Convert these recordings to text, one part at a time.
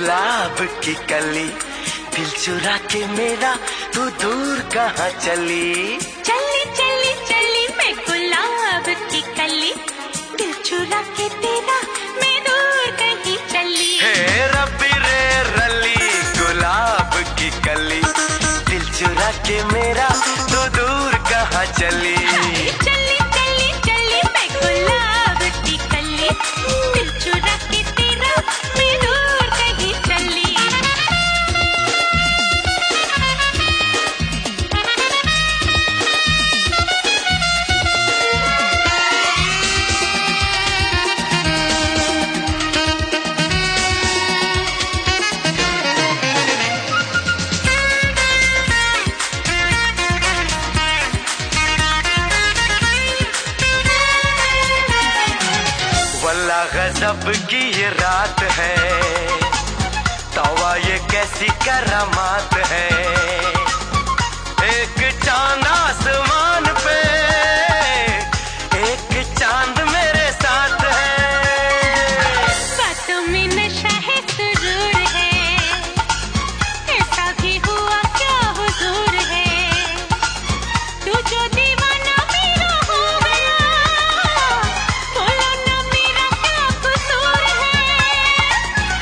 गुलाब की कली, दिल चुरा के मेरा तू दूर कहाँ चली। चली चली चली मैं गुलाब की कली, दिल चुरा के तेरा मैं दूर कहीं चली। हे रब्बी रे रली गुलाब की कली, दिल चुरा के मेरा तू दूर कहाँ चली। चली चली चली मैं गुलाब की कली, दिल चुरा के तेरा मैं दूर कहीं चली। वल्लाह गजब की ये रात है, तौबा ये कैसी करामात है। एक चांद आसमान पे, एक चांद मेरे साथ है। बातों में नशा है सुरूर है, ऐसा भी हुआ क्या हुजूर है। तू जो दीवाना मेरा हो गया, बोलो ना मेरा क्या कसूर है।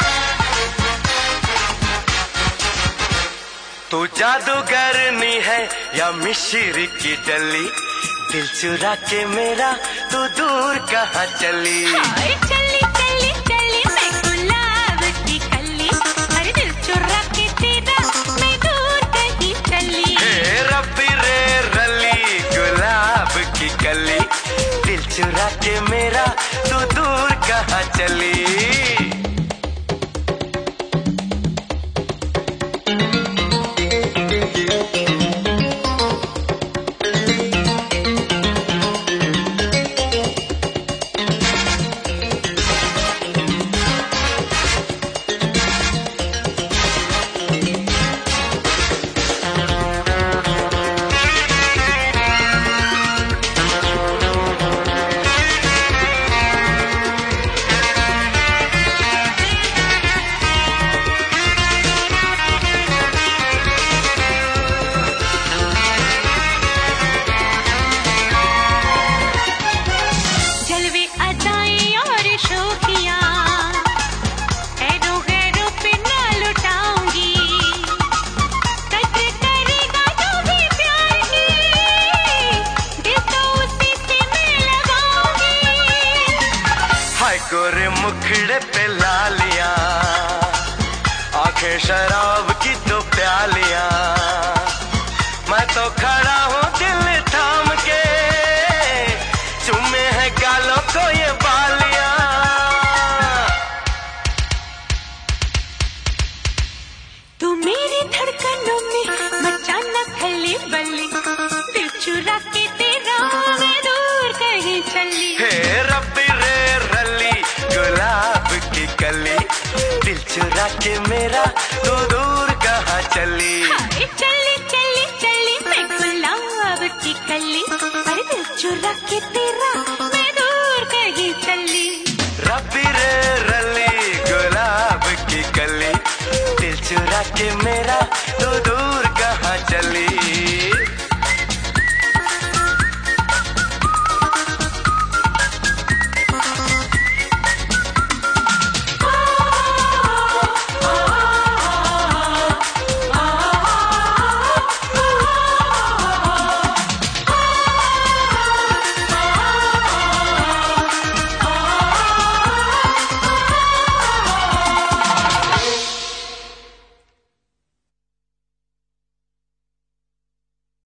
तू जादूगरनी है या मिश्री की डली, दिल चुरा के मेरा तू दूर कहाँ चली। हाय चली चली चली मैं गुलाब की कली, अरे दिल चुरा के तेरा मैं दूर कहीं चली। हे रब्बी रे रली गुलाब की कली, दिल चुरा के मेरा तू दूर कहाँ चली। जलवे अदाएं और शोखियां ऐरों गैरों पे ना लुटाऊंगी। कद्र करेगा जो भी प्यार की, दिल तो उसी से मैं लगाऊंगी। हाय गोरे मुखड़े पे लालियां, आंखें शराब की तो प्यालियां। मैं तो खड़ा हूँ दिल थाम के, चुमे हैं गालों को ये बालियां। तू मेरी धड़कनों में मचाना खली बली, दिल चुरा के तेरा मैं दूर कहीं चली। हे रब्बी रे रली गुलाब की कली, दिल चुरा के मेरा तू दूर कहाँ चली। हाय चली चली चली मैं गुलाब की कली, अरे दिल चुरा के तेरा मैं दूर कहीं चली। रब्बी रे रली गुलाब की कली, दिल चुरा के मेरा तू दूर कहाँ चली।